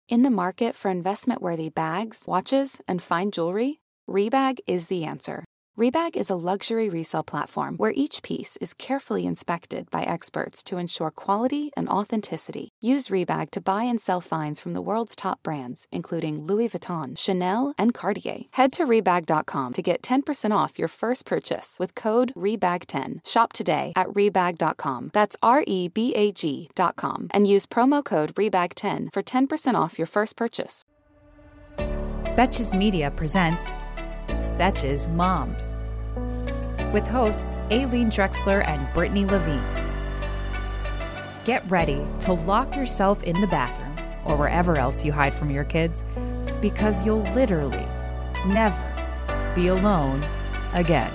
In the market for investment-worthy bags, watches, and fine jewelry, Rebag is the answer. Rebag is a luxury resale platform where each piece is carefully inspected by experts to ensure quality and authenticity. Use Rebag to buy and sell finds from the world's top brands, including Louis Vuitton, Chanel, and Cartier. Head to Rebag.com to get 10% off your first purchase with code REBAG10. Shop today at Rebag.com. That's REBAG.com. And use promo code REBAG10 for 10% off your first purchase. Betches Media presents Betches Moms, with hosts Aileen Drexler and Brittany Levine. Get ready to lock yourself in the bathroom or wherever else you hide from your kids, because you'll literally never be alone again.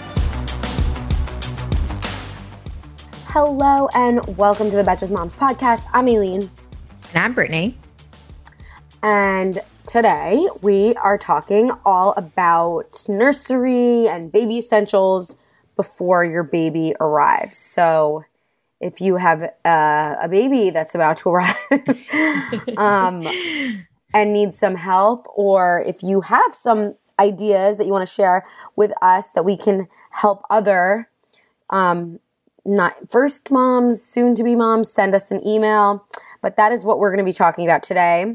Hello and welcome to the Betches Moms podcast. I'm Aileen. And I'm Brittany. And today we are talking all about nursery and baby essentials before your baby arrives. So if you have a baby that's about to arrive and needs some help, or if you have some ideas that you want to share with us that we can help other not first moms, soon to be moms, send us an email. But that is what we're going to be talking about today.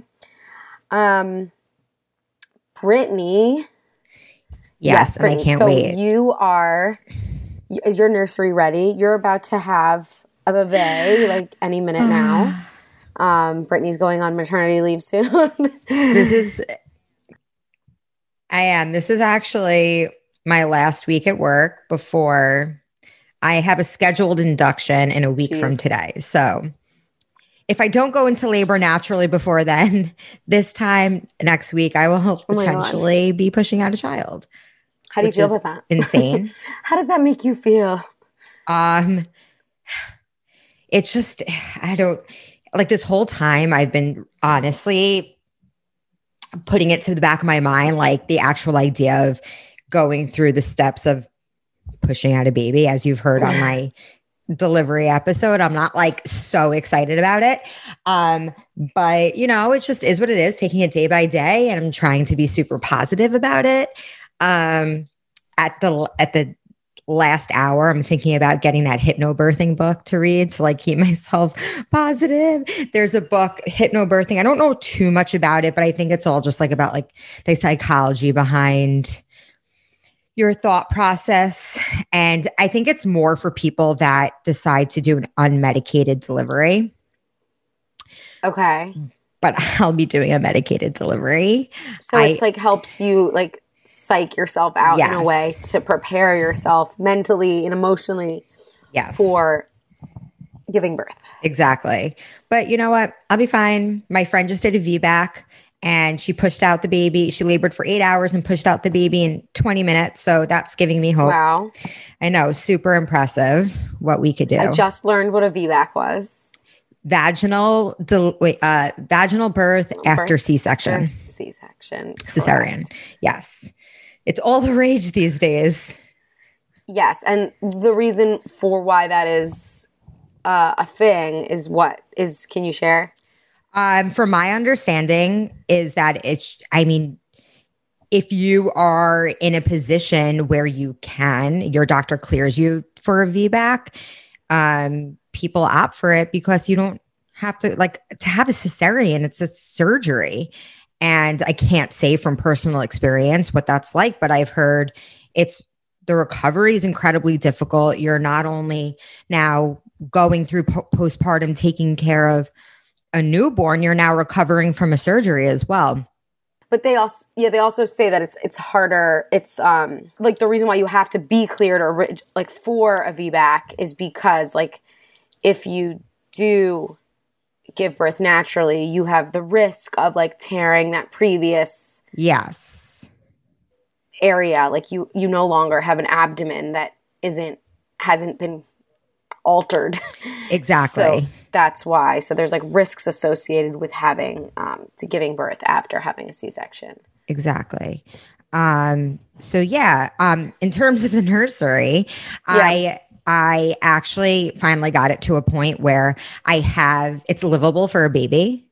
Brittany. Yes, and Brittany. I can't wait. Is your nursery ready? You're about to have a bebé like any minute now. Brittany's going on maternity leave soon. This is actually my last week at work before I have a scheduled induction in a week from today. So if I don't go into labor naturally before then, this time next week, I will potentially be pushing out a child. How do you feel with that? Insane. How does that make you feel? It's just, this whole time I've been honestly putting it to the back of my mind, like the actual idea of going through the steps of pushing out a baby, as you've heard on my delivery episode. I'm not so excited about it. But it just is what it is, taking it day by day. And I'm trying to be super positive about it. At the last hour, I'm thinking about getting that hypnobirthing book to read to keep myself positive. There's a book, Hypnobirthing. I don't know too much about it, but I think it's all just about the psychology behind your thought process. And I think it's more for people that decide to do an unmedicated delivery. Okay. But I'll be doing a medicated delivery. So it's helps you psych yourself out in a way to prepare yourself mentally and emotionally for giving birth. Exactly. But you know what? I'll be fine. My friend just did a VBAC. And she pushed out the baby. She labored for 8 hours and pushed out the baby in 20 minutes. So that's giving me hope. Wow. I know. Super impressive what we could do. I just learned what a VBAC was. Vaginal birth after C-section. After C-section. Cesarean. Yes. It's all the rage these days. Yes. And the reason for why that is a thing is what? Can you share? From my understanding is that if you are in a position where your doctor clears you for a VBAC, people opt for it because you don't have to have a cesarean. It's a surgery. And I can't say from personal experience what that's like, but I've heard the recovery is incredibly difficult. You're not only now going through postpartum, taking care of a newborn, you're now recovering from a surgery as well. But they also say that it's harder. It's the reason why you have to be cleared or for a VBAC is because if you do give birth naturally, you have the risk of tearing that previous area. You no longer have an abdomen that hasn't been altered. Exactly. So that's why. So there's risks associated with giving birth after having a C-section. Exactly. In terms of the nursery, I actually finally got it to a point where it's livable for a baby,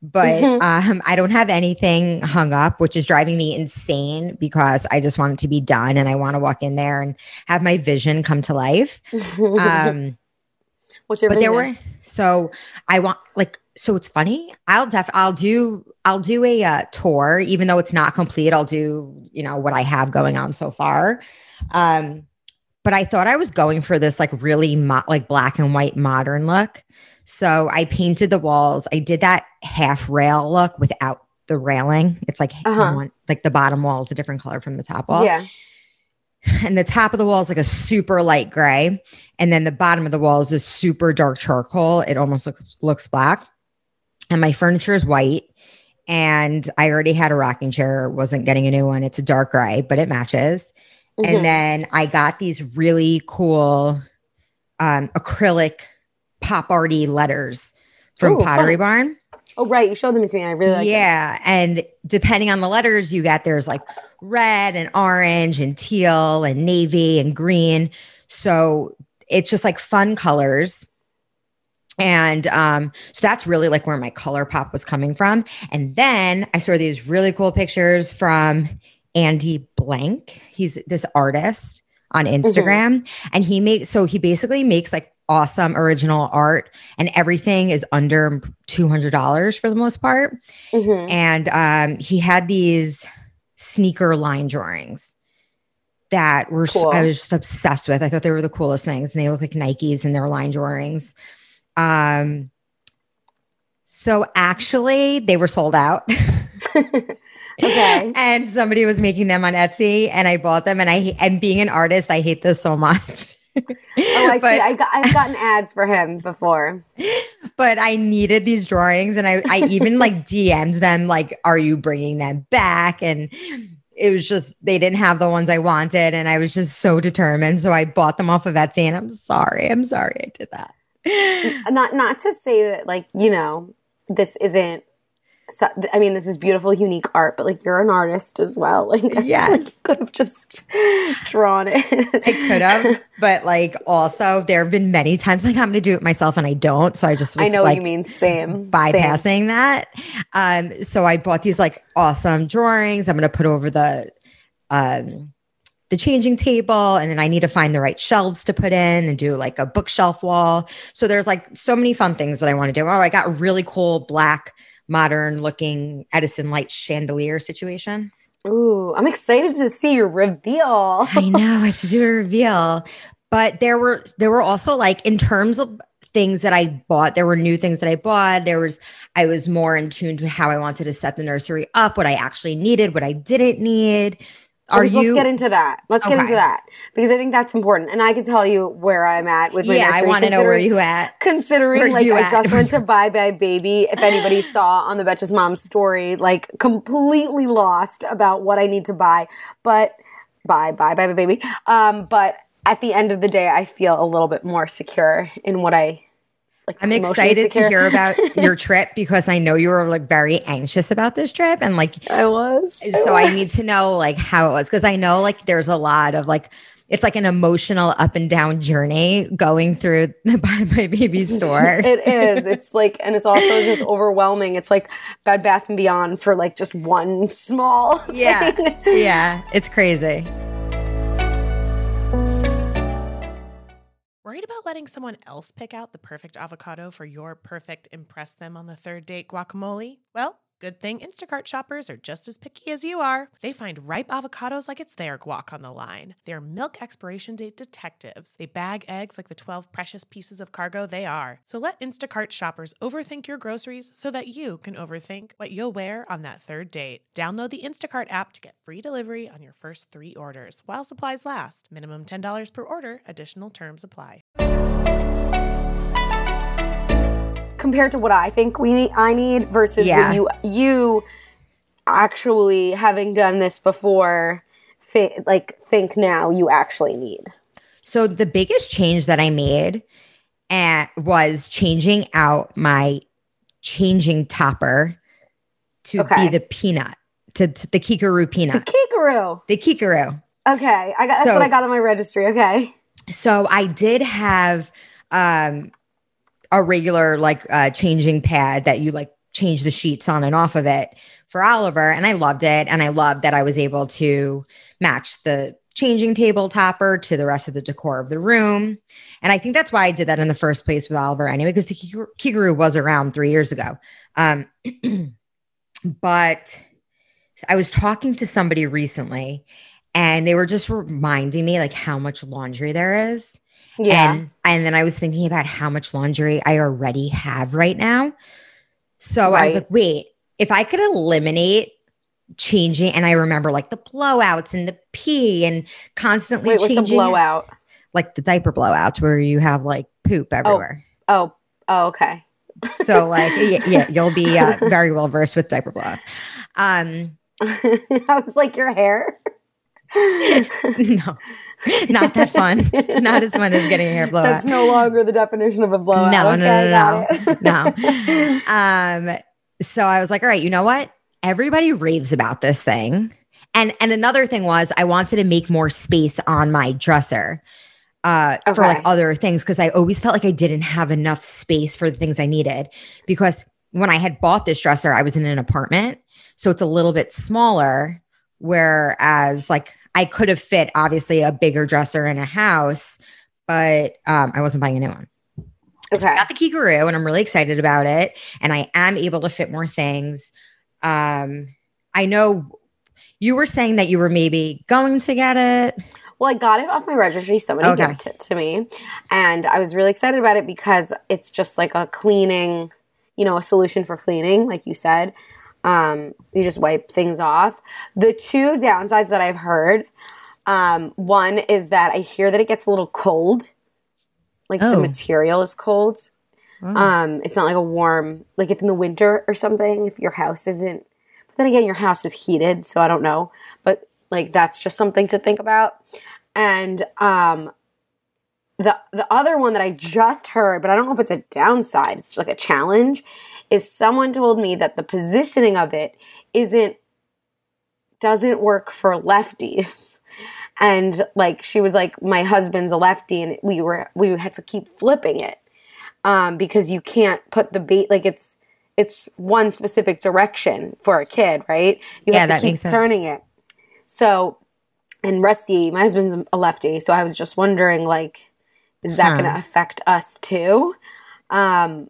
but I don't have anything hung up, which is driving me insane because I just want it to be done and I want to walk in there and have my vision come to life. What's your vision? So it's funny. I'll do a tour, even though it's not complete. I'll do, what I have going on so far. But I thought I was going for this like really like black and white modern look. So I painted the walls. I did that half rail look without the railing. It's like, like the bottom wall is a different color from the top wall. Yeah. And the top of the wall is like a super light gray. And then the bottom of the wall is a super dark charcoal. It almost looks black. And my furniture is white. And I already had a rocking chair. Wasn't getting a new one. It's a dark gray, but it matches. Mm-hmm. And then I got these really cool acrylic pop arty letters from Pottery Barn. Oh, right. You showed them to me. And I really like them. Yeah. And depending on the letters you get, there's like red and orange and teal and navy and green. So it's just like fun colors. And so that's really like where my color pop was coming from. And then I saw these really cool pictures from Andy Blank. He's this artist on Instagram. And he basically makes like awesome original art, and everything is under $200 for the most part. And he had these sneaker line drawings that were I was just obsessed with. I thought they were the coolest things, and they look like Nikes in their line drawings. So actually they were sold out. Okay. And somebody was making them on Etsy, and I bought them, and being an artist, I hate this so much. I see. I've gotten ads for him before. But I needed these drawings, and I even like DM'd them like, are you bringing them back? And it was just, they didn't have the ones I wanted, and I was just so determined. So I bought them off of Etsy, and I'm sorry I did that. Not to say that, like, this isn't, I mean, this is beautiful, unique art, but like, you're an artist as well. Like, yes. Like, you could have just drawn it. I could have, but like, also there have been many times like I'm going to do it myself and I don't. So I just was, I know like, what you mean. Same. Bypassing that. So I bought these like awesome drawings. I'm going to put over the changing table, and then I need to find the right shelves to put in and do like a bookshelf wall. So there's like so many fun things that I want to do. Oh, I got a really cool black modern looking Edison light chandelier situation. Ooh, I'm excited to see your reveal. I know, I have to do a reveal. But there were also, like, in terms of things that I bought, there were new things that I bought. I was more in tune to how I wanted to set the nursery up, what I actually needed, what I didn't need. Let's get into that. Let's get into that, because I think that's important. And I can tell you where I'm at with my nursery. I want to know where you at. Considering, like, I just went to Bye Bye Baby. If anybody saw on the Betches Mom story, like, completely lost about what I need to buy. But Bye Bye Baby. But at the end of the day, I feel a little bit more secure in what I'm excited to hear about your trip, because I know you were like very anxious about this trip, and like I was. I need to know like how it was, because I know like there's a lot of like, it's like an emotional up and down journey going through the Bye Bye Baby store. It is. It's like, and it's also just overwhelming. It's like Bed Bath & Beyond for like just one small thing. Yeah, it's crazy. Worried about letting someone else pick out the perfect avocado for your perfect impress them on the third date guacamole? Well, good thing Instacart shoppers are just as picky as you are. They find ripe avocados like it's their guac on the line. They're milk expiration date detectives. They bag eggs like the 12 precious pieces of cargo they are. So let Instacart shoppers overthink your groceries so that you can overthink what you'll wear on that third date. Download the Instacart app to get free delivery on your first 3 orders while supplies last. Minimum $10 per order. Additional terms apply. Compared to what I think I need versus what you actually, having done this before, think now you actually need. So the biggest change that I made was changing out my changing topper to be the peanut, to the Kikaroo peanut. The Kikaroo. Okay, that's what I got on my registry. Okay. So I did have a regular changing pad that you like change the sheets on and off of it for Oliver. And I loved it. And I loved that I was able to match the changing table topper to the rest of the decor of the room. And I think that's why I did that in the first place with Oliver anyway, because the Kikaroo was around 3 years ago. But I was talking to somebody recently and they were just reminding me like how much laundry there is. Yeah. And then I was thinking about how much laundry I already have right now. So I was like, wait, if I could eliminate changing, and I remember like the blowouts and the pee and constantly changing. What's the blowout? Like the diaper blowouts where you have like poop everywhere. Oh, okay. So like, yeah, you'll be very well versed with diaper blowouts. I was like, your hair? No, not that fun. Not as fun as getting a hair blowout. That's no longer the definition of a blowout. No. So I was like, all right, you know what? Everybody raves about this thing. And another thing was I wanted to make more space on my dresser for like other things, because I always felt like I didn't have enough space for the things I needed. Because when I had bought this dresser, I was in an apartment, so it's a little bit smaller. Whereas like I could have fit obviously a bigger dresser in a house, but I wasn't buying a new one. Okay. So I got the Kikaroo and I'm really excited about it. And I am able to fit more things. I know you were saying that you were maybe going to get it. Well, I got it off my registry. Somebody gave it to me. And I was really excited about it because it's just like a cleaning, a solution for cleaning, like you said. You just wipe things off. The two downsides that I've heard, one is that I hear that it gets a little cold. Like the material is cold. Oh. It's not like a warm, like if in the winter or something, if your house isn't, but then again, your house is heated, so I don't know. But like, that's just something to think about. And, the other one that I just heard, but I don't know if it's a downside, it's just like a challenge, is someone told me that the positioning of it doesn't work for lefties. And like, she was like, my husband's a lefty and we had to keep flipping it. Because you can't put the bait, like it's one specific direction for a kid, right? You have to keep turning it. So, and Rusty, my husband's a lefty, so I was just wondering, like, is that going to affect us too? But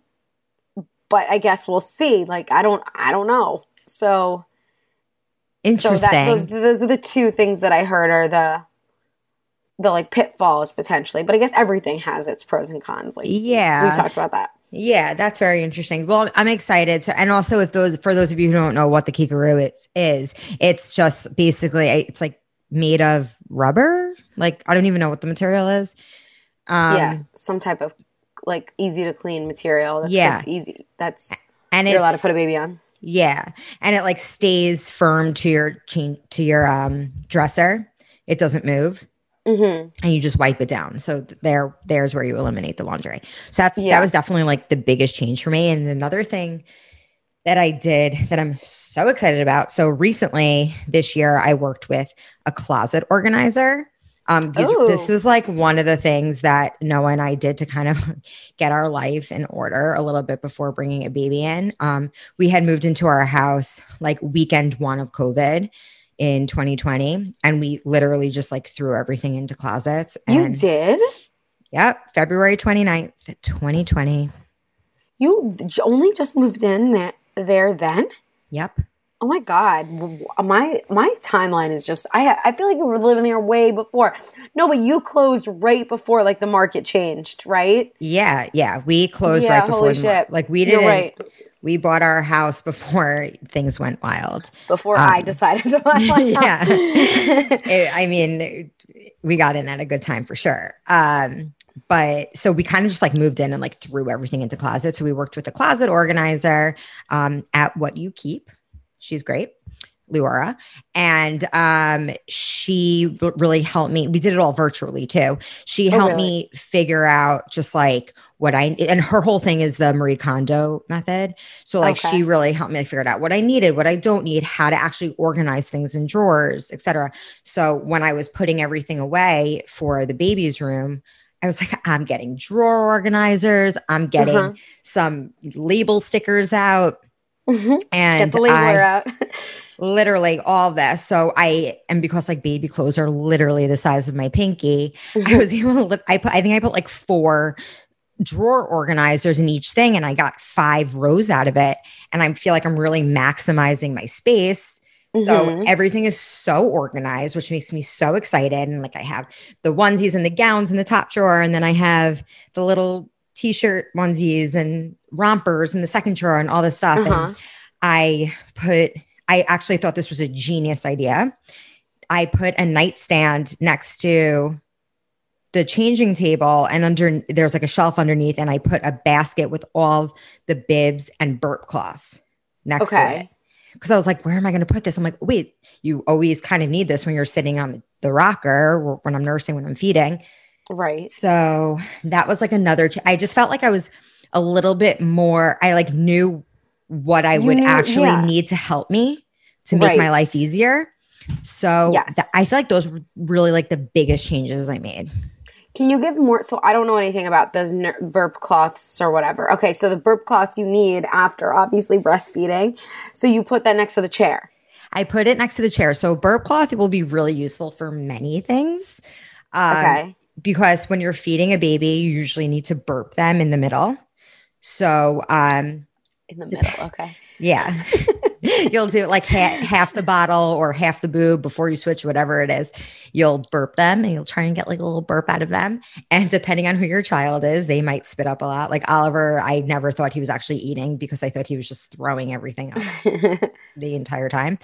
I guess we'll see. Like, I don't know. So interesting. So those are the two things that I heard are the like pitfalls potentially. But I guess everything has its pros and cons. Like, yeah, we talked about that. Yeah, that's very interesting. Well, I'm excited. And also, for those of you who don't know what the Kikaroo it's just basically it's like made of rubber. Like, I don't even know what the material is. Some type of like easy to clean material. That's like easy. And you're allowed to put a baby on. Yeah, and it like stays firm to your dresser. It doesn't move. Mm-hmm. And you just wipe it down. So there's where you eliminate the laundry. So that was definitely like the biggest change for me. And another thing that I did that I'm so excited about. So recently this year, I worked with a closet organizer. This was like one of the things that Noah and I did to kind of get our life in order a little bit before bringing a baby in. We had moved into our house like weekend one of COVID in 2020, and we literally just like threw everything into closets. And, you did? Yep. February 29th, 2020. You only just moved in there then? Yep. Oh my God. My timeline is just, I feel like you were living there way before. No, but you closed right before like the market changed, right? Yeah. We closed right before. Holy shit. Like we didn't. You're right. We bought our house before things went wild. Before I decided to buy my house. We got in at a good time for sure. But so we kind of just like moved in and like threw everything into closets. So we worked with a closet organizer at What You Keep. She's great, Leora. And she really helped me. We did it all virtually too. She helped me figure out just like what and her whole thing is the Marie Kondo method. So like she really helped me figure out what I needed, what I don't need, how to actually organize things in drawers, etc. So when I was putting everything away for the baby's room, I was like, I'm getting drawer organizers. I'm getting some label stickers out. Get And the labeler out. literally all this. So and because like baby clothes are literally the size of my pinky, I was able to look, I think I put like 4 drawer organizers in each thing, and I got 5 rows out of it. And I feel like I'm really maximizing my space. So everything is so organized, which makes me so excited. And like I have the onesies and the gowns in the top drawer, and then I have the little t-shirt onesies and rompers in the second drawer and all this stuff. And I actually thought this was a genius idea. I put a nightstand next to the changing table, and there's like a shelf underneath, and I put a basket with all the bibs and burp cloths next to it. Because I was like, where am I going to put this? I'm like, wait, you always kind of need this when you're sitting on the rocker, or when I'm nursing, when I'm feeding. Right. So that was like another, I just felt like I was a little bit more, I like knew what I would actually need to help me to make my life easier. So I feel like those were really like the biggest changes I made. Can you give more? So I don't know anything about those burp cloths or whatever. Okay, so the burp cloths you need after obviously breastfeeding. So you put that next to the chair. I put it next to the chair. So burp cloth will be really useful for many things. Because when you're feeding a baby, you usually need to burp them in the middle. So in the middle, okay. Yeah. You'll do like half the bottle or half the boob before you switch, whatever it is. You'll burp them, and you'll try and get like a little burp out of them. And depending on who your child is, they might spit up a lot. Like Oliver, I never thought he was actually eating because I thought he was just throwing everything up the entire time.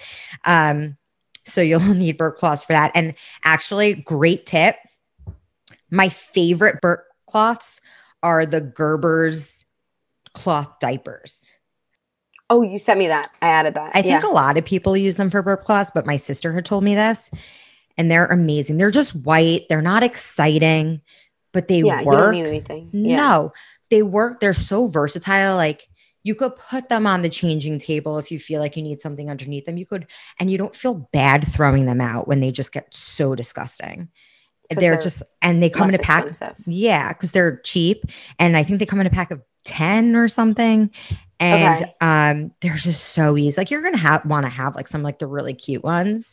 So you'll need burp cloths for that. And actually, great tip. My favorite burp cloths are the Gerber's cloth diapers. Oh, you sent me that. I added that. I think a lot of people use them for burp cloths, but my sister had told me this, and they're amazing. They're just white. They're not exciting, but they work. You don't need anything. No, they work. They're so versatile. Like you could put them on the changing table if you feel like you need something underneath them. You could, and you don't feel bad throwing them out when they just get so disgusting. They're just, and they come in a pack. Expensive. Yeah, because they're cheap. And I think they come in a pack of 10 or something. And they're just so easy. Like you're going to want to have like some like the really cute ones.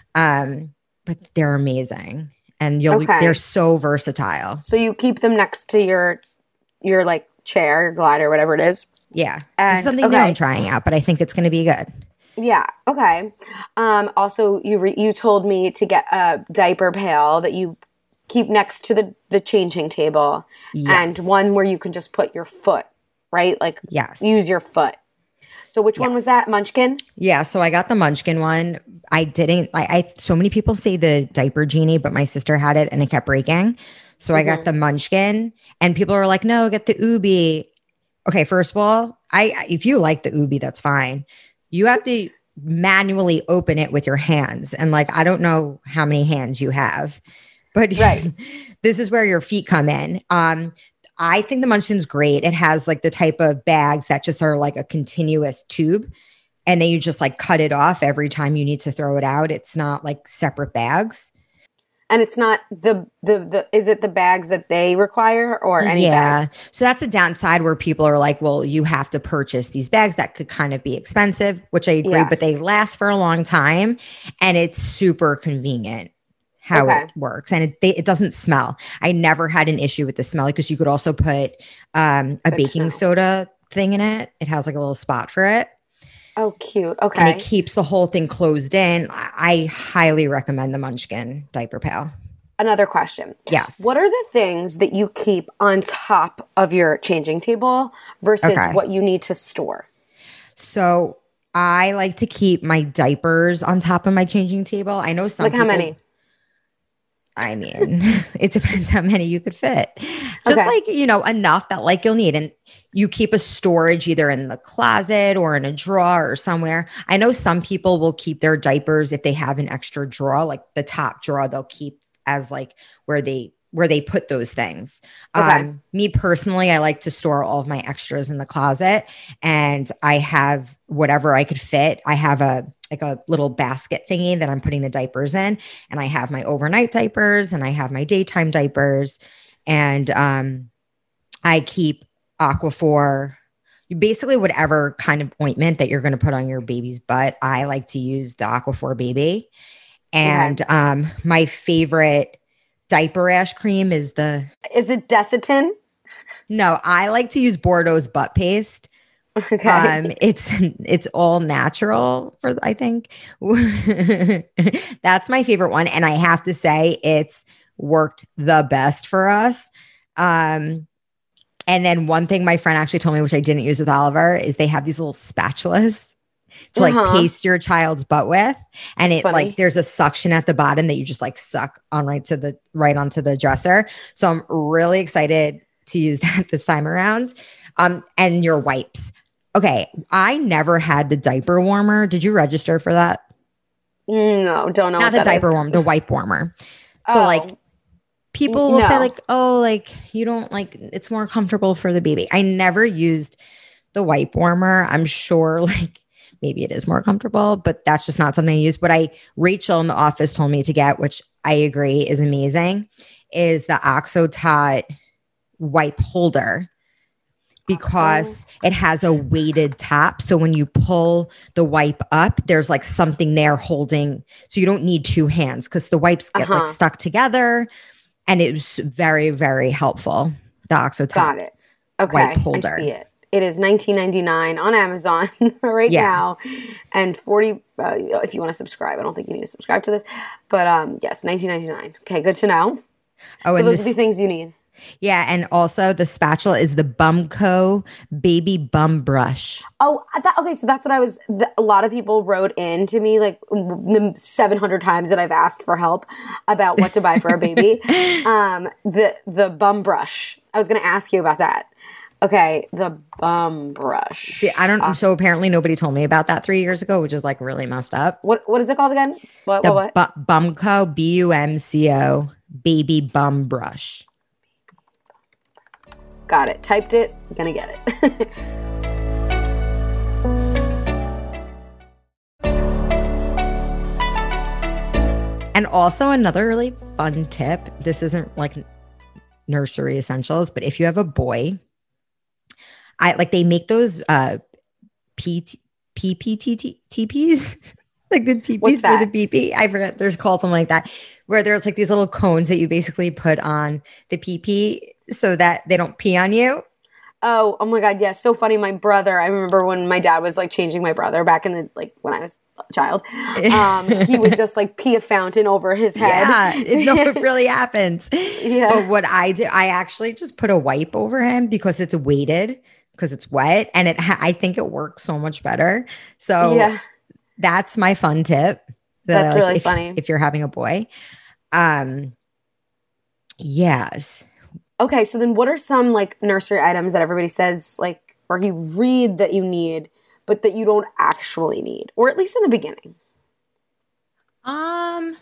But they're amazing. And they're so versatile. So you keep them next to your like chair, your glider, whatever it is. Yeah. It's something that I'm trying out, but I think it's going to be good. Yeah. Okay. Also, you told me to get a diaper pail that you keep next to the changing table, and one where you can just put your foot, right? Like use your foot. So which one was that? Munchkin? Yeah. So I got the Munchkin one. So many people say the Diaper Genie, but my sister had it and it kept breaking. So I got the Munchkin, and people are like, no, get the Ubi. Okay. First of all, if you like the Ubi, that's fine. You have to manually open it with your hands. And like, I don't know how many hands you have, but this is where your feet come in. I think the Munchkin's great. It has like the type of bags that just are like a continuous tube, and then you just like cut it off every time you need to throw it out. It's not like separate bags. And it's not is it the bags that they require or any bags? So that's a downside where people are like, well, you have to purchase these bags that could kind of be expensive, which I agree, but they last for a long time, and it's super convenient how it works. And it doesn't smell. I never had an issue with the smell because you could also put a baking soda thing in it. It has like a little spot for it. Oh, cute. Okay. And it keeps the whole thing closed in. I highly recommend the Munchkin diaper pail. Another question. Yes. What are the things that you keep on top of your changing table versus what you need to store? So I like to keep my diapers on top of my changing table. I know some people, how many? I mean, it depends how many you could fit. Just like, enough that like you'll need. And you keep a storage either in the closet or in a drawer or somewhere. I know some people will keep their diapers if they have an extra drawer, like the top drawer, they'll keep as like where they put those things. Me personally, I like to store all of my extras in the closet, and I have whatever I could fit. I have a little basket thingy that I'm putting the diapers in, and I have my overnight diapers and I have my daytime diapers, and I keep Aquaphor. basically whatever kind of ointment that you're going to put on your baby's butt. I like to use the Aquaphor Baby. And my favorite diaper rash cream is Is it Desitin? No, I like to use Bordeaux's butt paste. Okay. It's all natural I think. That's my favorite one. And I have to say it's worked the best for us. And then one thing my friend actually told me, which I didn't use with Oliver, is they have these little spatulas to like paste your child's butt with. And it like, there's a suction at the bottom that you just like suck on right onto the dresser. So I'm really excited to use that this time around. And your wipes. Okay. I never had the diaper warmer. Did you register for that? No, don't know. Not the diaper warmer, the wipe warmer. So like people will say like, oh, like you don't like, it's more comfortable for the baby. I never used the wipe warmer. I'm sure like maybe it is more comfortable, but that's just not something I use. What Rachel in the office told me to get, which I agree is amazing, is the Oxotot wipe holder, because it has a weighted top. So when you pull the wipe up, there's like something there holding. So you don't need two hands because the wipes get like stuck together. And it was very, very helpful. The Oxotot. Got it. Okay. Wipe holder. I see it. It is $19.99 on Amazon now. And 40 if you want to subscribe. I don't think you need to subscribe to this. But yes, $19.99. Okay, good to know. Oh, so and those are the things you need. Yeah, and also the spatula is the Bumco Baby Bum Brush. Oh, okay. So that's what a lot of people wrote in to me like 700 times that I've asked for help about what to buy for a baby. The bum brush. I was going to ask you about that. Okay, the bum brush. See, I don't. So apparently nobody told me about that 3 years ago, which is like really messed up. What is it called again? What? Bumco BUMCO Baby Bum Brush. Got it. Typed it. Gonna get it. And also another really fun tip. This isn't like nursery essentials, but if you have a boy, they make those PPTPs, like the TPs for the PP. I forget. There's called something like that, where there's like these little cones that you basically put on the PP so that they don't pee on you. Oh my God. Yes. So funny. My brother, I remember when my dad was like changing my brother back in when I was a child, he would just like pee a fountain over his head. Yeah. It really happens. Yeah. But what I do, I actually just put a wipe over him because it's weighted, because it's wet, and I think it works so much better. So that's my fun tip. That's really funny. If you're having a boy. Yes. Okay, so then what are some like nursery items that everybody says like, or you read that you need, but that you don't actually need, or at least in the beginning? I'm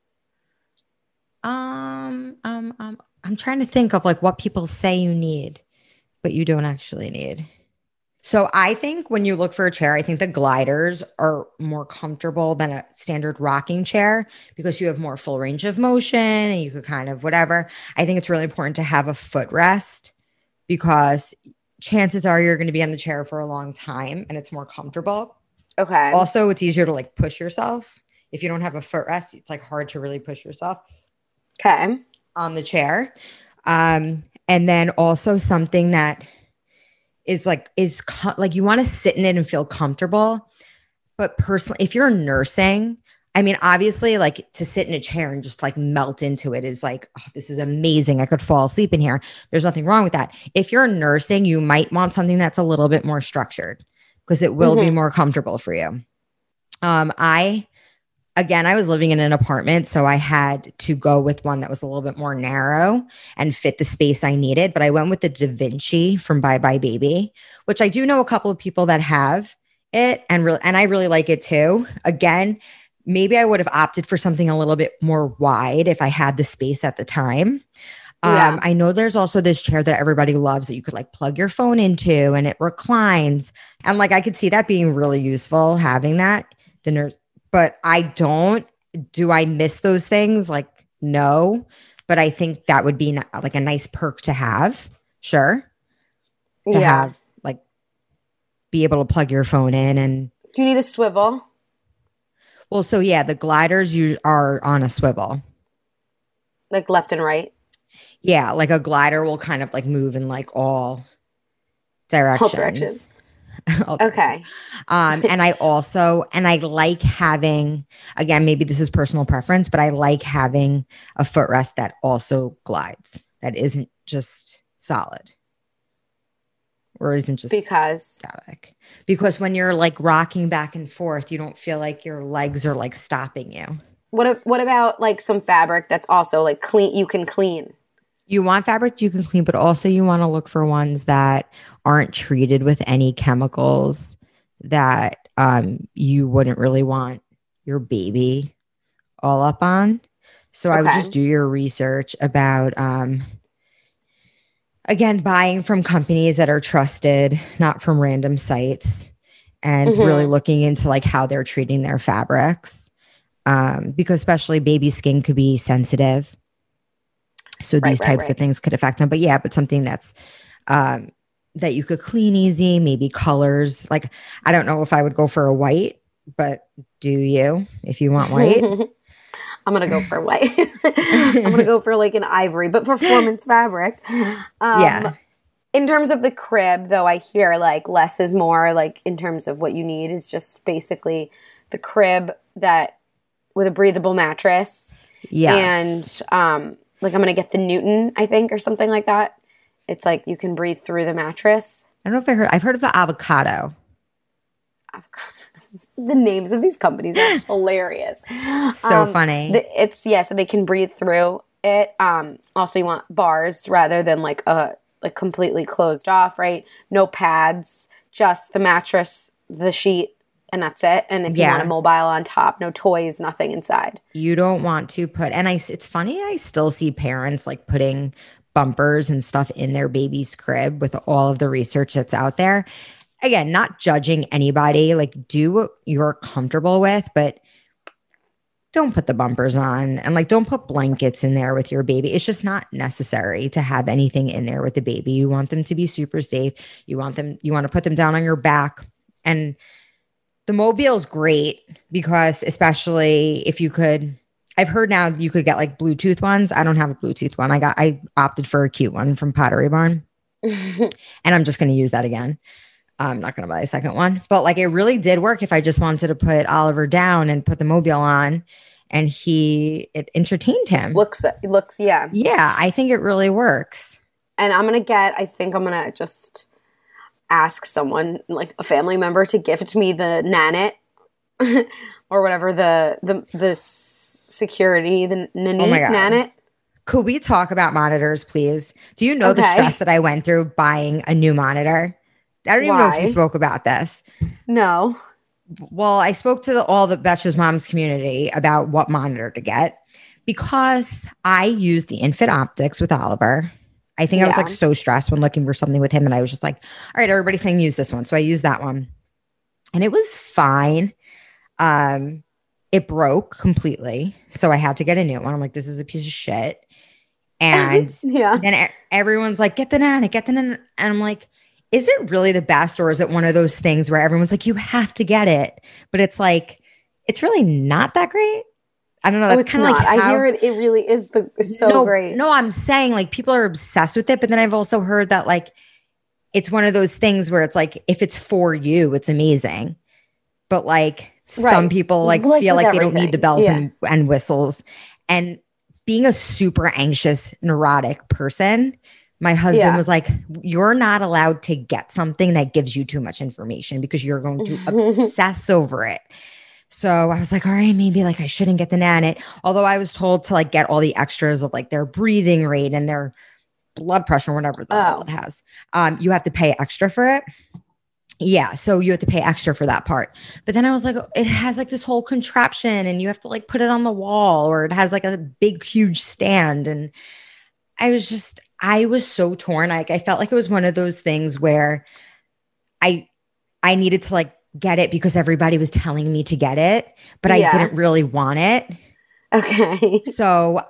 trying to think of like what people say you need, but you don't actually need. So I think when you look for a chair, I think the gliders are more comfortable than a standard rocking chair because you have more full range of motion and you could kind of whatever. I think it's really important to have a footrest because chances are you're going to be on the chair for a long time and it's more comfortable. Okay. Also, it's easier to like push yourself. If you don't have a footrest, it's like hard to really push yourself. Okay. On the chair. And then also something that is like you want to sit in it and feel comfortable. But personally, if you're nursing, I mean, obviously like to sit in a chair and just like melt into it is like, oh, this is amazing. I could fall asleep in here. There's nothing wrong with that. If you're nursing, you might want something that's a little bit more structured because it will be more comfortable for you. I was living in an apartment, so I had to go with one that was a little bit more narrow and fit the space I needed. But I went with the Da Vinci from Bye Bye Baby, which I do know a couple of people that have it, and I really like it too. Again, maybe I would have opted for something a little bit more wide if I had the space at the time. I know there's also this chair that everybody loves that you could like plug your phone into and it reclines. And like I could see that being really useful, having that. But I don't. Do I miss those things? Like, no. But I think that would be like a nice perk to have. Sure. To have like be able to plug your phone in. And Do you need a swivel? well, so yeah, the gliders are on a swivel. Like left and right? Yeah, like a glider will kind of like move in like all directions. All directions. All directions. Okay. And I like having, again, maybe this is personal preference, but I like having a footrest that also glides, that isn't just solid or isn't just static. Because when you're like rocking back and forth, you don't feel like your legs are like stopping you. What about like some fabric that's also like clean? You can clean. You want fabric you can clean, but also you want to look for ones that aren't treated with any chemicals that you wouldn't really want your baby all up on. So I would just do your research about, again, buying from companies that are trusted, not from random sites, and really looking into like how they're treating their fabrics, because especially baby skin could be sensitive. So these types of things could affect them. But yeah, but something that's that you could clean easy, maybe colors. Like, I don't know if I would go for a white, but do you, if you want white? I'm going to go for white. I'm going to go for like an ivory, but performance fabric. Yeah. In terms of the crib, though, I hear like less is more. Like in terms of what you need is just basically the crib that with a breathable mattress. Yes. And like I'm going to get the Newton, I think, or something like that. It's like you can breathe through the mattress. I don't know if I've heard of the avocado. The names of these companies are hilarious. So funny. So they can breathe through it. Also, you want bars rather than like completely closed off, right? No pads, just the mattress, the sheet, and that's it. And if you want a mobile on top, no toys, nothing inside. You don't want to put, and it's funny, I still see parents like putting bumpers and stuff in their baby's crib with all of the research that's out there. Again, not judging anybody, like do what you're comfortable with, but don't put the bumpers on, and like don't put blankets in there with your baby. It's just not necessary to have anything in there with the baby. You want them to be super safe. You want to put them down on your back. And the mobile's great because especially if you could, I've heard now you could get like Bluetooth ones. I don't have a Bluetooth one. I opted for a cute one from Pottery Barn and I'm just going to use that again. I'm not going to buy a second one, but like it really did work if I just wanted to put Oliver down and put the mobile on and it entertained him. It looks, yeah. Yeah, I think it really works. And I'm going to just ask someone, like a family member, to gift me the Nanit or whatever the security, the Nanit. Could we talk about monitors, please? Do you know the stress that I went through buying a new monitor? I don't even know if you spoke about this. No. Well, I spoke to all the Betches Moms community about what monitor to get because I used the Infant Optics with Oliver. I think I was like so stressed when looking for something with him. And I was just like, all right, everybody's saying use this one. So I used that one. And it was fine. It broke completely. So I had to get a new one. I'm like, this is a piece of shit. And then everyone's like, get the Nanit. And I'm like, is it really the best, or is it one of those things where everyone's like, you have to get it, but it's like, it's really not that great? I don't know. That's kind of like I hear it. It really is great. No, I'm saying like people are obsessed with it, but then I've also heard that like it's one of those things where it's like if it's for you, it's amazing, but like some people like feel like they don't need the bells and whistles. And being a super anxious, neurotic person, my husband was like, you're not allowed to get something that gives you too much information because you're going to obsess over it. So I was like, all right, maybe like I shouldn't get the Nanit. Although I was told to like get all the extras of like their breathing rate and their blood pressure, whatever the hell it has. You have to pay extra for it. Yeah. So you have to pay extra for that part. But then I was like, it has like this whole contraption and you have to like put it on the wall, or it has like a big, huge stand. And I was so torn. I felt like it was one of those things where I needed to like get it because everybody was telling me to get it, but I didn't really want it. Okay. So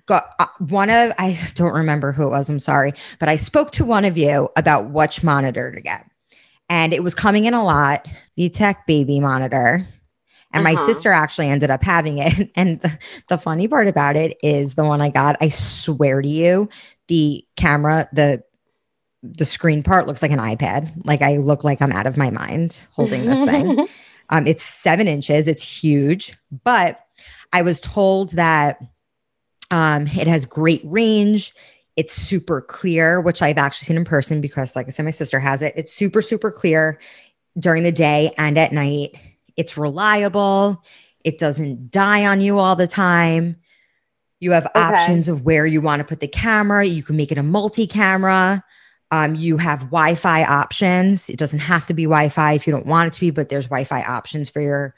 I don't remember who it was, I'm sorry, but I spoke to one of you about which monitor to get. And it was coming in a lot, VTech baby monitor. And my sister actually ended up having it. And the funny part about it is the one I got, I swear to you, the camera, the screen part looks like an iPad. Like I look like I'm out of my mind holding this thing. It's 7 inches. It's huge. But I was told that it has great range. It's super clear, which I've actually seen in person because, like I said, my sister has it. It's super, super clear during the day and at night. It's reliable. It doesn't die on you all the time. You have options of where you want to put the camera. You can make it a multi-camera. You have Wi-Fi options. It doesn't have to be Wi-Fi if you don't want it to be, but there's Wi-Fi options for your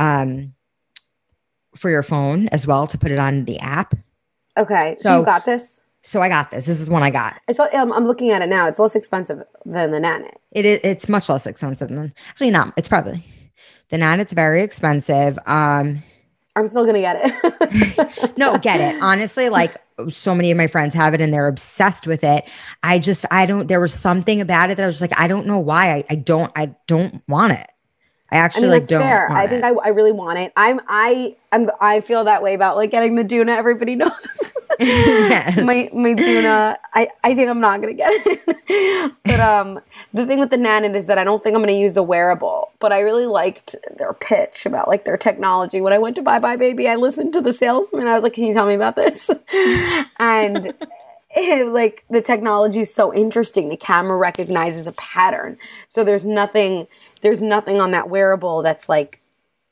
phone as well to put it on the app. Okay, so you got this? So I got this. This is one I got. I'm looking at it now. It's less expensive than the Nanit. It's much less expensive than, actually not. It's probably, the Nanit's very expensive. I'm still going to get it. No, get it. Honestly, like so many of my friends have it and they're obsessed with it. There was something about it that I was just like, I don't know why. I don't want it. I actually that's don't fair. want I think I really want it. I feel that way about like getting the Doona. Everybody knows. Yes. My Doona. I think I'm not gonna get it. But the thing with the Nanit is that I don't think I'm gonna use the wearable. But I really liked their pitch about like their technology. When I went to Bye Bye Baby, I listened to the salesman. I was like, "Can you tell me about this?" And like the technology is so interesting. The camera recognizes a pattern. So there's nothing on that wearable that's like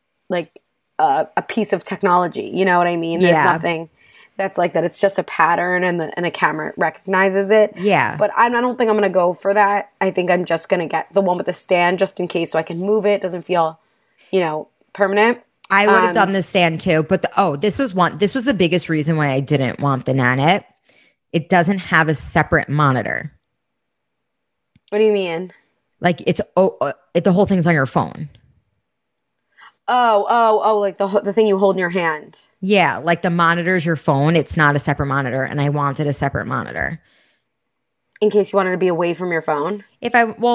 a piece of technology. You know what I mean? There's nothing that's like that. It's just a pattern and the camera recognizes it. Yeah. But I don't think I'm going to go for that. I think I'm just going to get the one with the stand just in case so I can move it. It doesn't feel, permanent. I would have done the stand too. But this was the biggest reason why I didn't want the Nanit. It doesn't have a separate monitor. What do you mean? Like the whole thing's on your phone. Oh, like the thing you hold in your hand. Yeah, like the monitor's your phone. It's not a separate monitor, and I wanted a separate monitor. In case you wanted to be away from your phone? In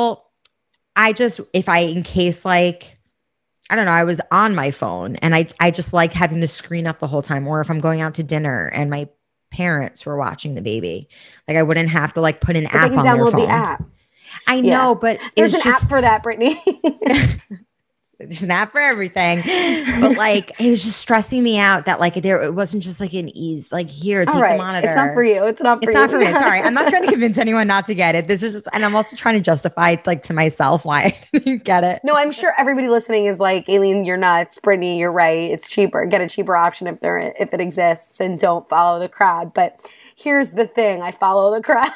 case like, I don't know, I was on my phone, and I just like having the screen up the whole time, or if I'm going out to dinner and my parents were watching the baby. Like I wouldn't have to like put an app on their phone. They can download the app. I know, but there's an app for that, Brittany. There's an app for everything. But like it was just stressing me out that like it wasn't just like an ease, like here, take the monitor. It's not for you. It's not for me. Sorry. I'm not trying to convince anyone not to get it. This was just, and I'm also trying to justify like to myself why I didn't get it. No, I'm sure everybody listening is like, Aileen, you're nuts. Brittany, you're right. It's cheaper. Get a cheaper option if it exists and don't follow the crowd. But here's the thing. I follow the crowd.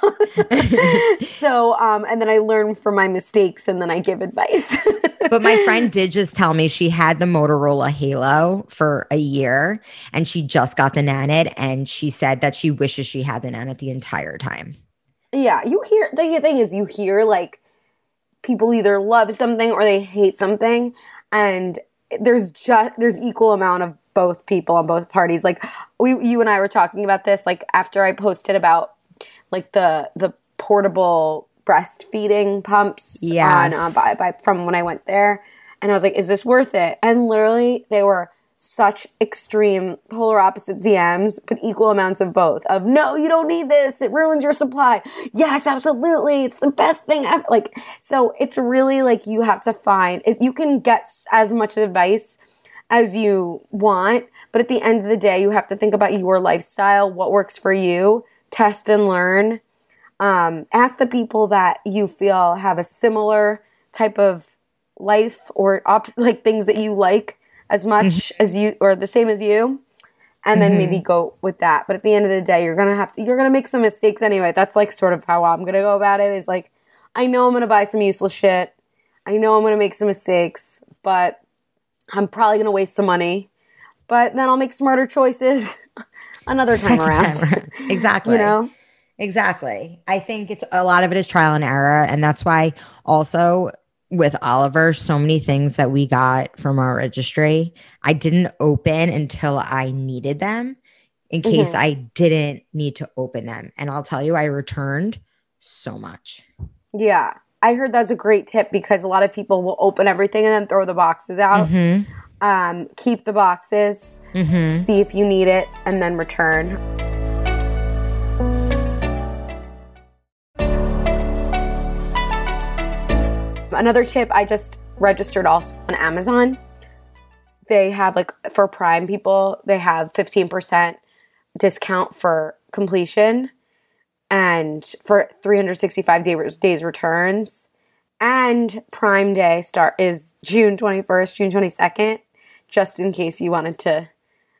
So, and then I learn from my mistakes and then I give advice. But my friend did just tell me she had the Motorola Halo for a year and she just got the Nanit and she said that she wishes she had the Nanit the entire time. Yeah. The thing is you hear like people either love something or they hate something. And there's equal amount of both people on both parties. Like you and I were talking about this, like after I posted about like the portable breastfeeding pumps from when I went there. And I was like, is this worth it? And literally they were such extreme polar opposite DMs, but equal amounts of both. Of no, you don't need this. It ruins your supply. Yes, absolutely. It's the best thing ever. Like, so it's really like you have to find it. You can get as much advice as you want, but at the end of the day, you have to think about your lifestyle, what works for you, test and learn. Ask the people that you feel have a similar type of life or like things that you like as much as you or the same as you, and then maybe go with that. But at the end of the day, you're gonna make some mistakes anyway. That's like sort of how I'm gonna go about it. Is like, I know I'm gonna buy some useless shit. I know I'm gonna make some mistakes, but I'm probably gonna waste some money. But then I'll make smarter choices another time around. Exactly. You know. Exactly. I think it's a lot of it is trial and error. And that's why also with Oliver, so many things that we got from our registry, I didn't open until I needed them in case I didn't need to open them. And I'll tell you, I returned so much. Yeah. I heard that's a great tip because a lot of people will open everything and then throw the boxes out. Keep the boxes, see if you need it, and then return. Another tip, I just registered also on Amazon. They have, like, for Prime people, they have 15% discount for completion and for 365 days returns. And Prime Day is June 21st, June 22nd, just in case you wanted to,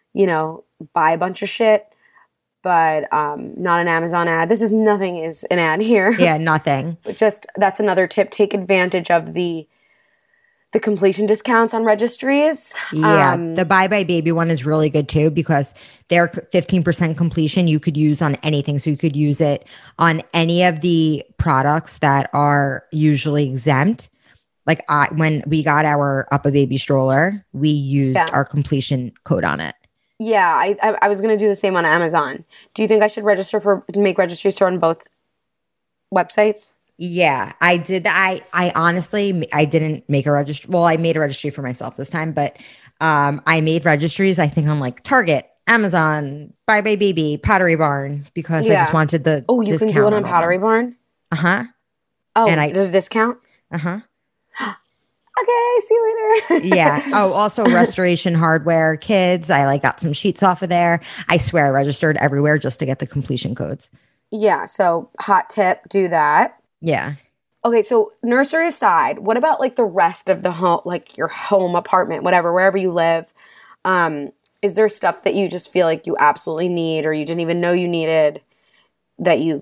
buy a bunch of shit. But not an Amazon ad. Nothing is an ad here. Yeah, nothing. But that's another tip. Take advantage of the completion discounts on registries. Yeah, the Bye Bye Baby one is really good too because their 15% completion you could use on anything. So you could use it on any of the products that are usually exempt. Like when we got our Up a Baby stroller, we used our completion code on it. Yeah, I was going to do the same on Amazon. Do you think I should make registry store on both websites? Yeah, I did that. I honestly, I didn't make a registry. Well, I made a registry for myself this time, but I made registries, I think, on like Target, Amazon, Bye Bye Baby, Pottery Barn, because I just wanted the Oh, you can do it on Pottery Barn? Uh-huh. Oh, and there's a discount? Uh-huh. Okay, see you later. Yeah. Oh, also Restoration Hardware Kids. I got some sheets off of there. I swear I registered everywhere just to get the completion codes. Yeah. So hot tip, do that. Yeah. Okay. So nursery aside, what about like the rest of the home, like your home, apartment, whatever, wherever you live? Is there stuff that you just feel like you absolutely need, or you didn't even know you needed, that you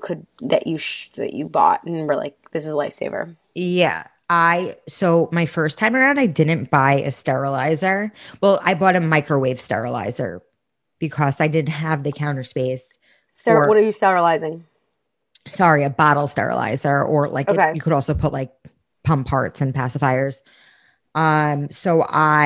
bought and were like, this is a lifesaver? Yeah. So my first time around, I didn't buy a sterilizer. Well, I bought a microwave sterilizer because I didn't have the counter space. What are you sterilizing? Sorry, a bottle sterilizer, or like you could also put like pump parts and pacifiers. So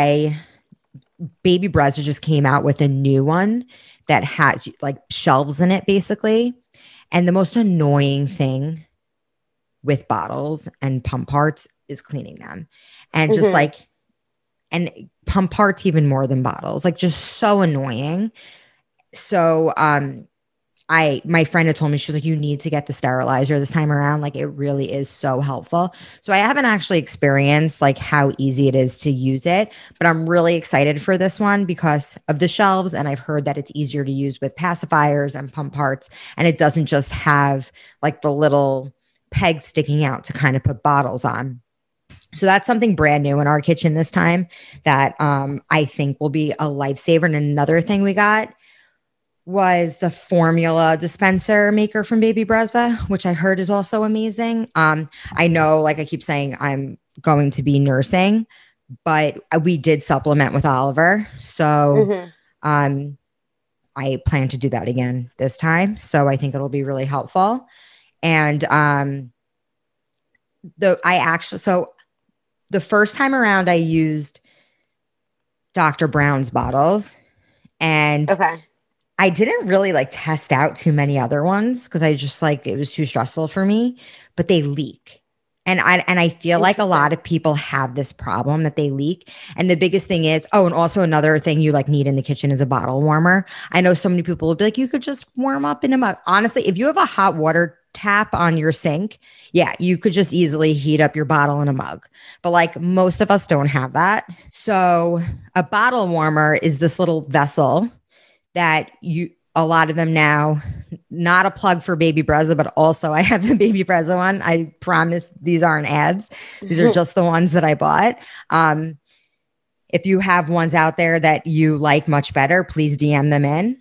Baby Brezza just came out with a new one that has like shelves in it, basically. And the most annoying thing with bottles and pump parts is cleaning them. And just and pump parts even more than bottles, like just so annoying. So my friend had told me, she was like, you need to get the sterilizer this time around. Like it really is so helpful. So I haven't actually experienced like how easy it is to use it, but I'm really excited for this one because of the shelves. And I've heard that it's easier to use with pacifiers and pump parts. And it doesn't just have like the little pegs sticking out to kind of put bottles on. So that's something brand new in our kitchen this time that I think will be a lifesaver. And another thing we got was the formula dispenser maker from Baby Brezza, which I heard is also amazing. I know, like I keep saying, I'm going to be nursing, but we did supplement with Oliver. So I plan to do that again this time. So I think it'll be really helpful. And the first time around I used Dr. Brown's bottles, and I didn't really like test out too many other ones because I just it was too stressful for me, but they leak. And I feel like a lot of people have this problem that they leak. And the biggest thing is, and also another thing you need in the kitchen is a bottle warmer. I know so many people will be like, you could just warm up in a mug. Honestly, if you have a hot water tap on your sink, yeah, you could just easily heat up your bottle in a mug. But most of us don't have that. So a bottle warmer is this little vessel that a lot of them now, not a plug for Baby Brezza, but also I have the Baby Brezza one. I promise these aren't ads. These are just the ones that I bought. If you have ones out there that you like much better, please DM them in.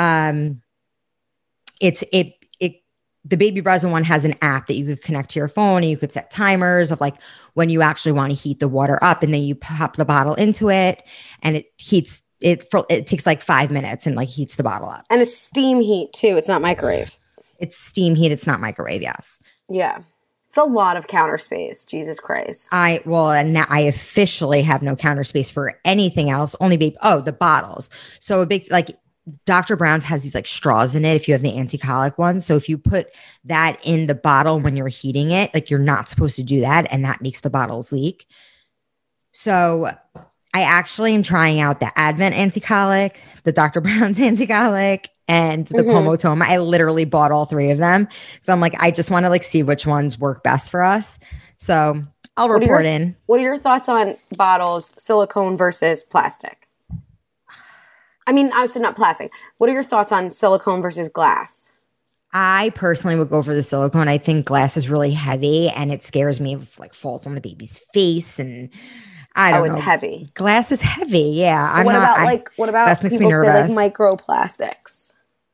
The Baby Brezza one has an app that you could connect to your phone, and you could set timers of when you actually want to heat the water up, and then you pop the bottle into it and it heats. It takes 5 minutes and heats the bottle up. And it's steam heat too. It's not microwave. It's steam heat. It's not microwave. Yes. Yeah. It's a lot of counter space. Jesus Christ. And now I officially have no counter space for anything else. Only the bottles. So a big Dr. Brown's has these like straws in it if you have the anti-colic ones. So if you put that in the bottle when you're heating it, like you're not supposed to do that, and that makes the bottles leak. So I actually am trying out the Advent anti-colic, the Dr. Brown's anti-colic, and the Comotoma. I literally bought all 3 of them. So I'm like, I just want to like see which ones work best for us. So I'll report in. What are your thoughts on bottles, silicone versus plastic? I mean, obviously not plastic. What are your thoughts on silicone versus glass? I personally would go for the silicone. I think glass is really heavy and it scares me if like falls on the baby's face, and I don't know. It's heavy. Glass is heavy. Yeah. What about people say like microplastics?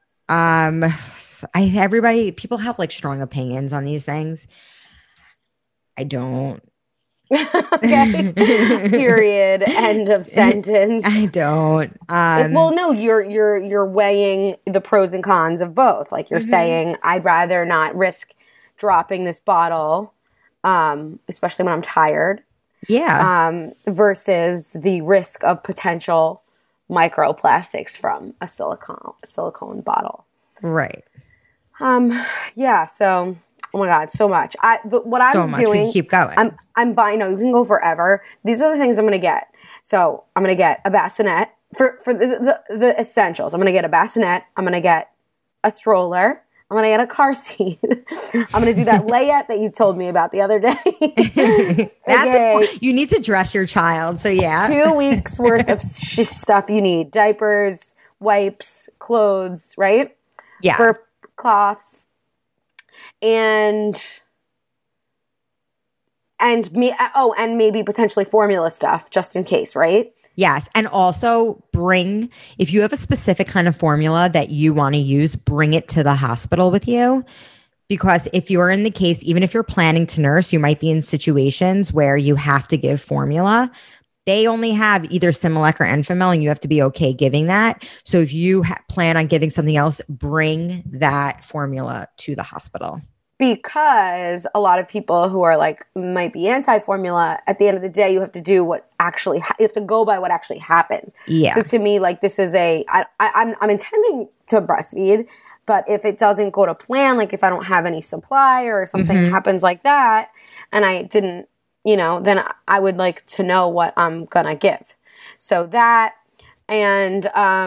People have like strong opinions on these things. I don't. Okay. Period. End of sentence. I don't. Well, no, you're weighing the pros and cons of both. Like you're saying, I'd rather not risk dropping this bottle, especially when I'm tired. Yeah. Versus the risk of potential microplastics from a silicone bottle. Right. Yeah. So. Oh my God, so much. I'm doing, we keep going. I'm buying, no, you can go forever. These are the things I'm going to get. So I'm going to get a bassinet for the essentials. I'm going to get a bassinet. I'm going to get a stroller. I'm going to get a car seat. I'm going to do that layette that you told me about the other day. You need to dress your child. So yeah. 2 weeks worth of stuff you need. Diapers, wipes, clothes, right? Yeah. Burp cloths. And maybe potentially formula stuff just in case, right? Yes. And also if you have a specific kind of formula that you want to use, bring it to the hospital with you. Because if you're in the case, even if you're planning to nurse, you might be in situations where you have to give formula. They only have either Similac or Enfamil, and you have to be okay giving that. So if you plan on giving something else, bring that formula to the hospital. Because a lot of people who are like, might be anti-formula, at the end of the day, you have to do what actually, you have to go by what actually happened. Yeah. So to me, like this is I'm intending to breastfeed, but if it doesn't go to plan, like if I don't have any supply or something happens like that, and I didn't, then I would like to know what I'm gonna give. So that, and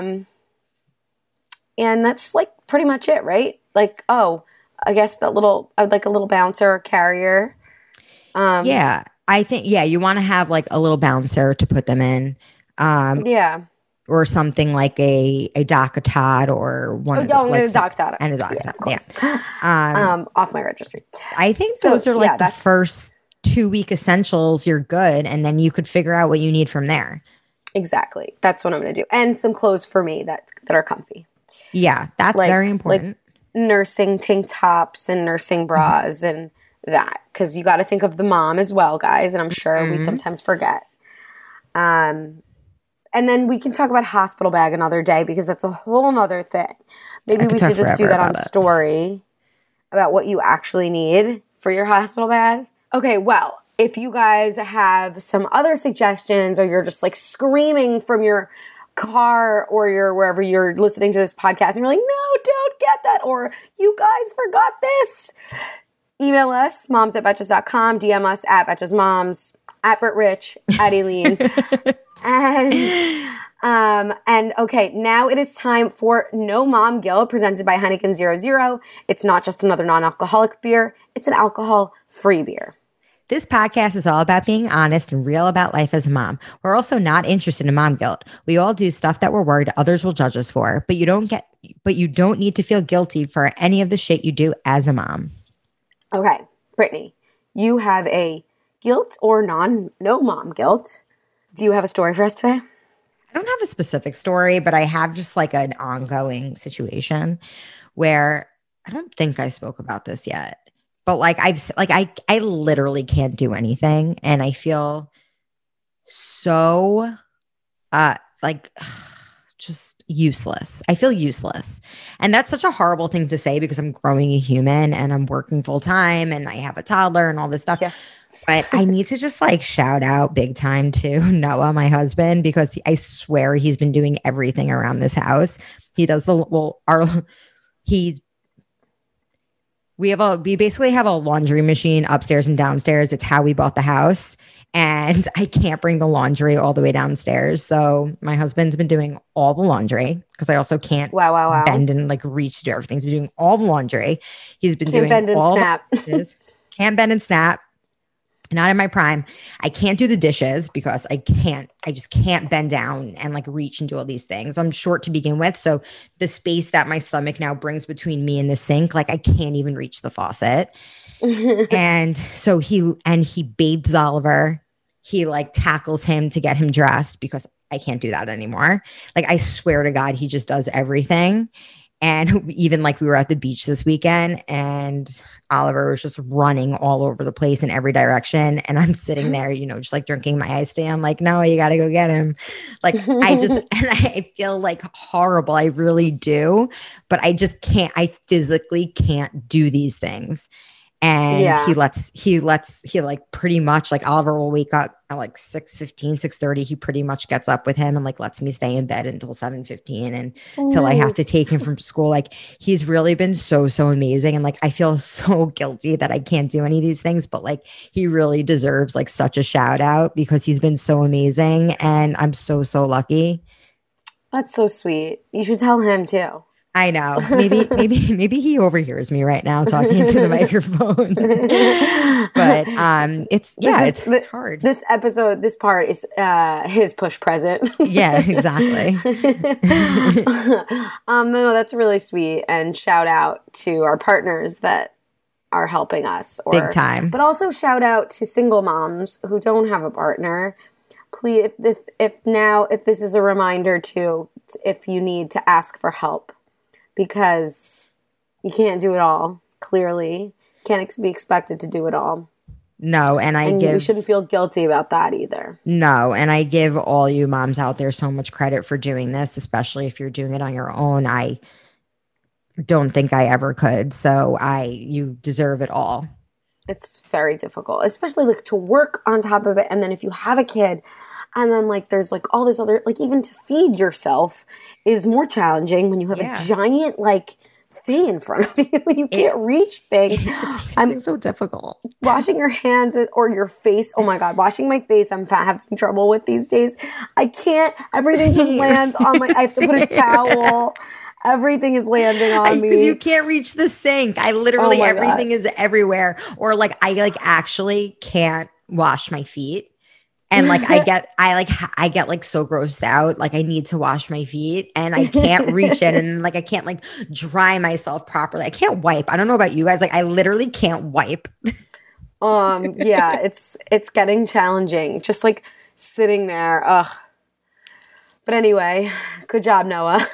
that's like pretty much it, right? Like, I guess I would like a little bouncer or carrier. Yeah, I think, you want to have like a little bouncer to put them in. Yeah. Or something like a DockATot or one of the, like, a DockATot. And a DockATot, of course. Off my registry. I think those are like the first 2-week essentials. You're good. And then you could figure out what you need from there. Exactly. That's what I'm going to do. And some clothes for me that are comfy. Yeah, that's very important. Like nursing tank tops and nursing bras and that. Because you got to think of the mom as well, guys. And I'm sure we sometimes forget. And then we can talk about hospital bag another day because that's a whole nother thing. Maybe we should just do that on story about what you actually need for your hospital bag. Okay, well, if you guys have some other suggestions or you're just like screaming from your car or your wherever you're listening to this podcast and you're like, no, don't get that, or you guys forgot this, email us, moms@betches.com, DM us at betchesmoms, at BritRich, at Aileen. And okay, now it is time for No Mom Guilt, presented by Heineken 0.0. It's not just another non-alcoholic beer, it's an alcohol-free beer. This podcast is all about being honest and real about life as a mom. We're also not interested in mom guilt. We all do stuff that we're worried others will judge us for, but you don't need to feel guilty for any of the shit you do as a mom. Okay, Brittany, you have a guilt or no mom guilt. Do you have a story for us today? I don't have a specific story, but I have just like an ongoing situation where I don't think I spoke about this yet. But like I literally can't do anything, and I feel so just useless. I feel useless. And that's such a horrible thing to say because I'm growing a human and I'm working full time and I have a toddler and all this stuff. Yeah. But I need to just like shout out big time to Noah, my husband, because I swear he's been doing everything around this house. He does we basically have a laundry machine upstairs and downstairs. It's how we bought the house. And I can't bring the laundry all the way downstairs. So my husband's been doing all the laundry because I also can't bend and like reach to do everything. He's been doing all the laundry. He's been doing bend and all snap. Can't bend and snap. Not in my prime. I can't do the dishes because I just can't bend down and like reach and do all these things. I'm short to begin with. So the space that my stomach now brings between me and the sink, like I can't even reach the faucet. And so he bathes Oliver. He like tackles him to get him dressed because I can't do that anymore. Like I swear to God, he just does everything. And even like we were at the beach this weekend and Oliver was just running all over the place in every direction. And I'm sitting there, just like drinking my iced tea. I'm like, no, you got to go get him. Like and I feel like horrible. I really do. But I just can't, I physically can't do these things. And he like pretty much like Oliver will wake up at like 6:15, 6:30. He pretty much gets up with him and like lets me stay in bed until 7:15 and till I have to take him from school. Like he's really been so amazing. And like, I feel so guilty that I can't do any of these things, but like he really deserves like such a shout out because he's been so amazing. And I'm so lucky. That's so sweet. You should tell him too. I know. Maybe he overhears me right now talking into the microphone. But it's hard. This episode, this part is his push present. Yeah, exactly. No, that's really sweet. And shout out to our partners that are helping us. Big time. But also shout out to single moms who don't have a partner. Please, if this is a reminder to, if you need to ask for help. Because you can't do it all, clearly. Can't be expected to do it all. No, and you shouldn't feel guilty about that either. No, and I give all you moms out there so much credit for doing this, especially if you're doing it on your own. I don't think I ever could. So you deserve it all. It's very difficult, especially like to work on top of it. And then if you have a kid and then like there's like all this other, like even to feed yourself is more challenging when you have a giant like thing in front of you. You can't reach things. It just makes everything so difficult. Washing your hands or your face. Oh my God, washing my face I'm having trouble with these days. I can't. Everything just lands on my, I have to put a towel. Everything is landing on me. Because you can't reach the sink. I literally, everything is everywhere. Or like, I like actually can't wash my feet. And like, I get like so grossed out. Like I need to wash my feet and I can't reach it. And like, I can't like dry myself properly. I can't wipe. I don't know about you guys. Like I literally can't wipe. Yeah, it's getting challenging. Just like sitting there. Ugh. But anyway, good job, Noah.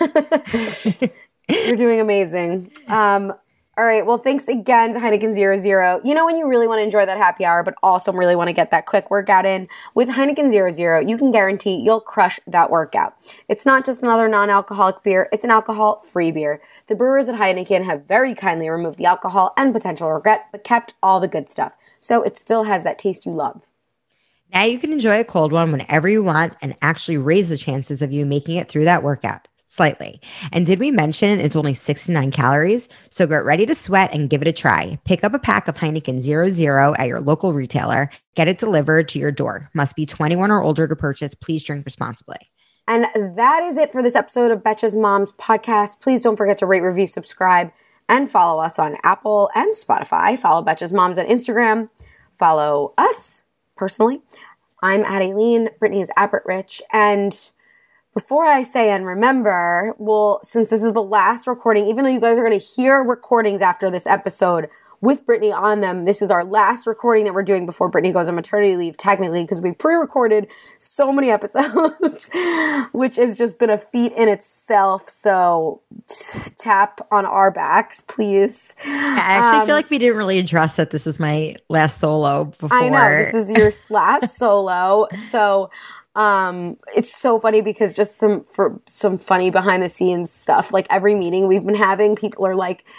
You're doing amazing. All right. Well, thanks again to Heineken 00. You know when you really want to enjoy that happy hour, but also really want to get that quick workout in? With Heineken 00, you can guarantee you'll crush that workout. It's not just another non-alcoholic beer. It's an alcohol-free beer. The brewers at Heineken have very kindly removed the alcohol and potential regret, but kept all the good stuff. So it still has that taste you love. Now you can enjoy a cold one whenever you want and actually raise the chances of you making it through that workout slightly. And did we mention it's only 69 calories? So get ready to sweat and give it a try. Pick up a pack of Heineken 00 at your local retailer. Get it delivered to your door. Must be 21 or older to purchase. Please drink responsibly. And that is it for this episode of Betches Moms podcast. Please don't forget to rate, review, subscribe, and follow us on Apple and Spotify. Follow Betches Moms on Instagram. Follow us personally. I'm at Aileen. Brittany is at Brit Rich. And before I say and remember, well, since this is the last recording, even though you guys are going to hear recordings after this episode with Brittany on them, this is our last recording that we're doing before Brittany goes on maternity leave, technically, because we pre-recorded so many episodes, which has just been a feat in itself. So tap on our backs, please. I actually feel like we didn't really address that this is my last solo before. I know, this is your last solo. So it's so funny because just some funny behind the scenes stuff, like every meeting we've been having, people are like,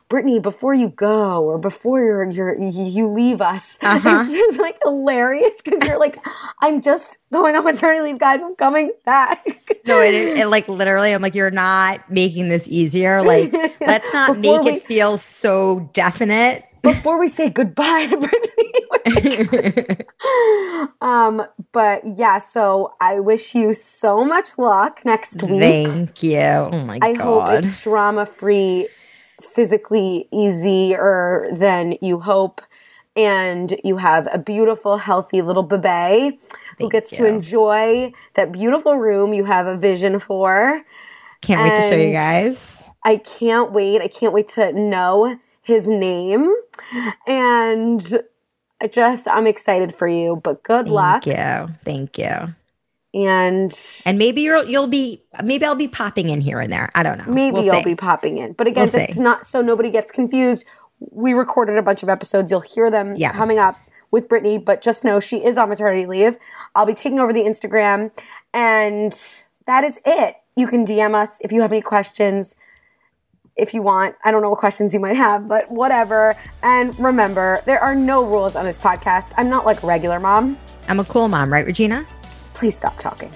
Brittany, before you go or before you leave us. It's just like hilarious because you're like, I'm just going on maternity leave, guys. I'm coming back. No, it like literally, I'm like, you're not making this easier. Like, let's not make it feel so definite. Before we say goodbye to Brittany. But yeah, so I wish you so much luck next week. Thank you. Oh my God. I hope it's drama-free, physically easier than you hope. And you have a beautiful, healthy little bebe who gets to enjoy that beautiful room you have a vision for. Can't wait to show you guys. I can't wait. I can't wait to know his name. And I'm excited for you, but good luck. Thank you. And maybe maybe I'll be popping in here and there. I don't know. Maybe you'll be popping in. But again, it's not so nobody gets confused. We recorded a bunch of episodes. You'll hear them coming up with Brittany, but just know she is on maternity leave. I'll be taking over the Instagram, and that is it. You can DM us if you have any questions. If you want, I don't know what questions you might have, but whatever. And remember, there are no rules on this podcast. I'm not like a regular mom. I'm a cool mom, right, Regina? Please stop talking.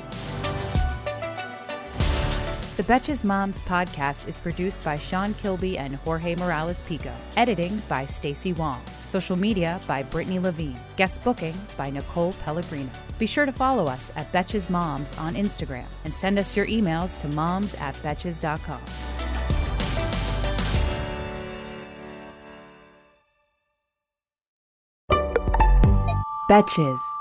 The Betches Moms podcast is produced by Sean Kilby and Jorge Morales Pico. Editing by Stacey Wong. Social media by Brittany Levine. Guest booking by Nicole Pellegrino. Be sure to follow us at Betches Moms on Instagram and send us your emails to moms@betches.com. Betches.